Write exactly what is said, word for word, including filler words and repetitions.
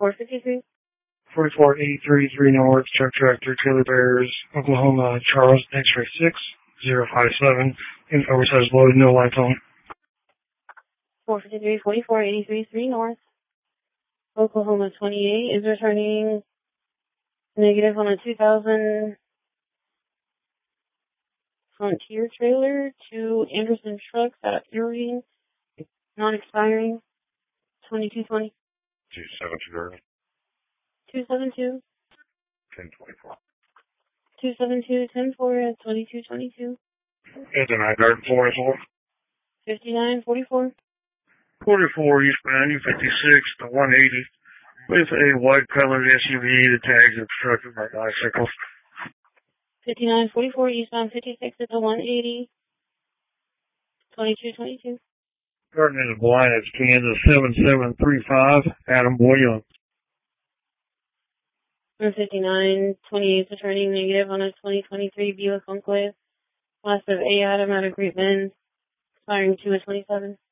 four fifty-three. forty-four eighty-three, three North, Truck Tractor, Taylor Bears, Oklahoma, Charles, X-ray six, zero five seven, in oversized load, no lights on. four fifty-three, forty-four eighty-three, three North, Oklahoma twenty-eight is returning negative on a two thousand Frontier trailer to Anderson Trucks out of Irving, non-expiring, twenty-two twenty. two seven two, two seven two, ten twenty-four. two seven two, ten four at twenty-two twenty-two. And then I got forty-four. fifty-nine forty-four. forty-four eastbound U fifty-six to one eighty with a white colored S U V. The tags obstructed by bicycles. fifty-nine forty-four eastbound fifty-six at the one eighty. twenty-two twenty-two. Starting in the blind, it's Kansas seven seven three five, Adam Williams. fifty-nine twenty-eight returning negative on a twenty twenty-three Buick Enclave. Last of A Adam out of Great Bend, expiring two at twenty-seven.